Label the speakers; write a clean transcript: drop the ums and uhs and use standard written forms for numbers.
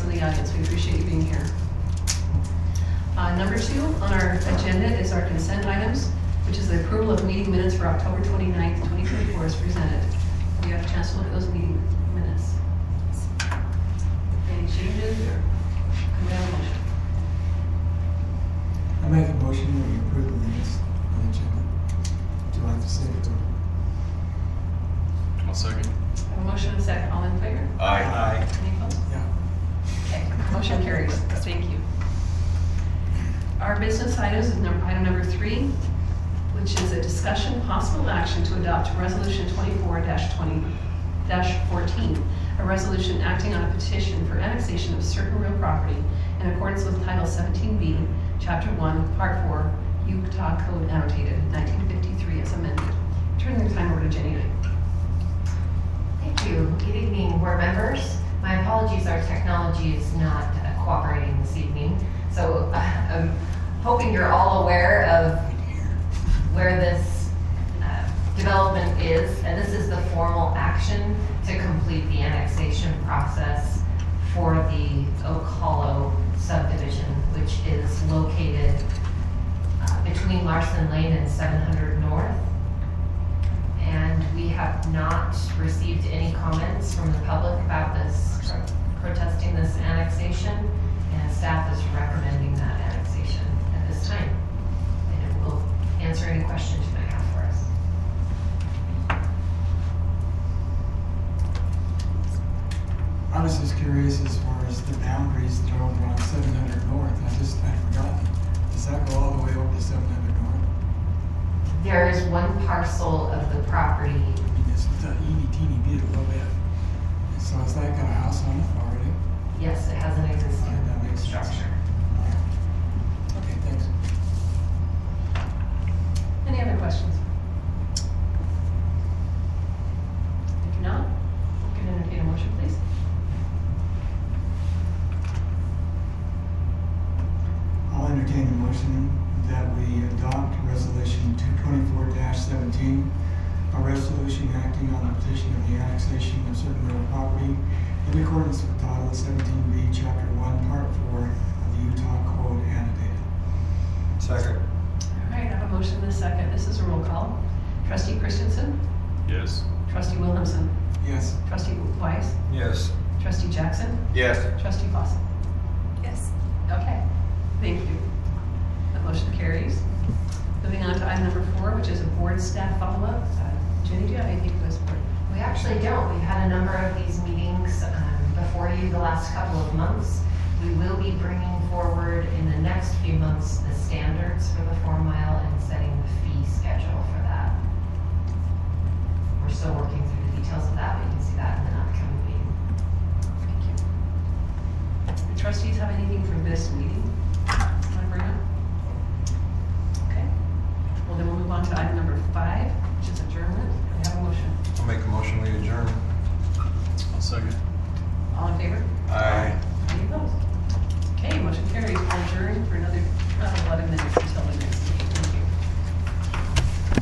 Speaker 1: those in the audience, we appreciate you being here. Number 2 on our agenda is our consent items, which is the approval of meeting minutes for October 29th, 2024 as presented. Have you had a chance to look at those meeting minutes? Any changes or can we have a motion?
Speaker 2: I make a motion that we approve the minutes on the agenda. Would you like to say it?
Speaker 3: I'll second.
Speaker 1: I have a motion and a second. All in favor?
Speaker 3: Aye.
Speaker 1: Any opposed?
Speaker 2: Yeah.
Speaker 1: Okay, motion carries. Thank you. Our business items is item number 3, which is a discussion, possible action to adopt Resolution 24-20-14, a resolution acting on a petition for annexation of certain real property in accordance with Title 17B, Chapter 1, Part 4, Utah Code Annotated, 1953 as amended. Turn the time over to Jenny.
Speaker 4: Thank you. Good evening, board members. My apologies, our technology is not cooperating this evening. So I'm hoping you're all aware of where this development is. And this is the formal action to complete the annexation process for the Oak Hollow subdivision, which is located between Larson Lane and 700 North. And we have not received any comments from the public about this, protesting this annexation, and staff is recommending that annexation at this time. And it will answer any questions you might have for us.
Speaker 2: I was just curious as far as the boundaries that are over on 700 North. I forgot. Does that go all the way over to 700 North?
Speaker 4: There is one parcel of the property.
Speaker 2: I mean, it's a teeny bit, a little bit. And so it's like got a house on it already.
Speaker 4: Yes, it has an existing
Speaker 2: That makes sense.
Speaker 4: structure.
Speaker 2: Okay, thanks.
Speaker 1: Any other questions? If not, we can entertain a motion, please.
Speaker 2: I'll entertain the motion that we adopt Resolution 224-17, a resolution acting on a petition of the annexation of certain real property in accordance with Title 17B, Chapter 1, Part 4 of the Utah Code Annotated.
Speaker 3: Second.
Speaker 1: All right, I have a motion and a second. This is a roll call. Trustee Christensen,
Speaker 3: Yes.
Speaker 1: Trustee Williamson,
Speaker 2: Yes.
Speaker 1: Trustee Weiss,
Speaker 3: Yes.
Speaker 1: Trustee Jackson,
Speaker 3: Yes.
Speaker 1: Trustee Fawcett.
Speaker 5: Yes.
Speaker 1: Okay, thank you. The motion carries. Moving on to item number 4, which is a board staff follow-up. Jenny, do you have anything for this board?
Speaker 4: We actually don't. We've had a number of these meetings before you the last couple of months. We will be bringing forward in the next few months the standards for the 4 mile and setting the fee schedule for that. We're still working through the details of that, but you can see that in the upcoming meeting.
Speaker 1: Thank you. The trustees have anything from this meeting? Want to bring up? Okay. Well, then we'll move on to item number 5, which is adjournment. We have a motion.
Speaker 3: I'll make a motion we adjourn. I'll second.
Speaker 1: All in favor?
Speaker 3: Aye.